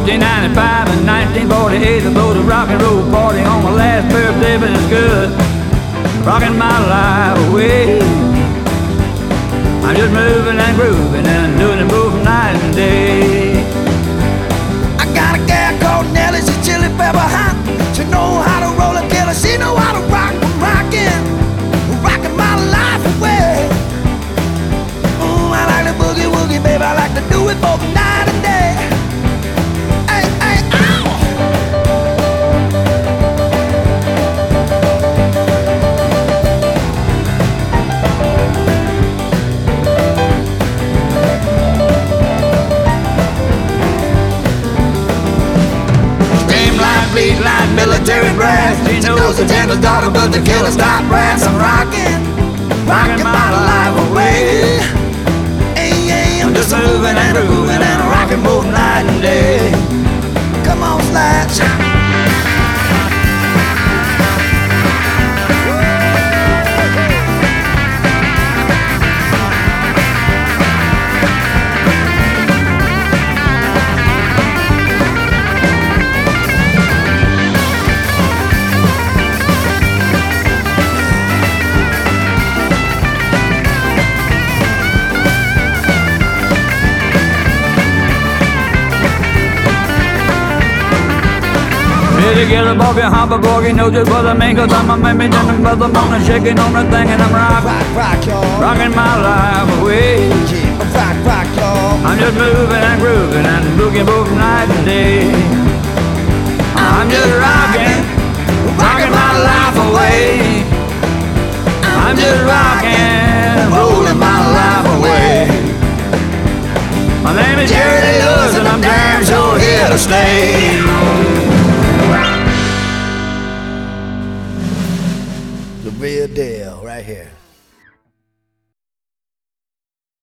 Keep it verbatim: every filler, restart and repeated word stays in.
eighteen ninety-five and nineteen forty-eight, I throw the rock and roll party on my last birthday, but it's good. Rocking my life away. I'm just moving and grooving and doing it both night and day. I got a gal called Nellie, she's chili pepper hot. She know how to roll a killer, she know how to rock. I'm rocking, rocking my life away. Mm, I like the boogie woogie, baby, I like to do it both night and day. Hey, hey, ow! Bleed like military brass. She knows the gentle daughter, but the killer's not brass. I'm rocking, rocking my life away. Hey, hey, I'm just moving and grooving and rocking both night and day. Come on, Slash. Get a bogey, hop a bogey, know just what I mean, cause I'm a man, and I'm mother moaning, shaking on the thing, and I'm rock, rock, rock, y'all. Rocking my life away. Yeah, rock, rock, y'all. I'm just moving and grooving and boogie both night and day. I'm just rocking, rocking my life away. I'm just rocking, rolling my life away. My name is Jerry Lee Lewis, and I'm damn sure here to stay. The real deal, right here.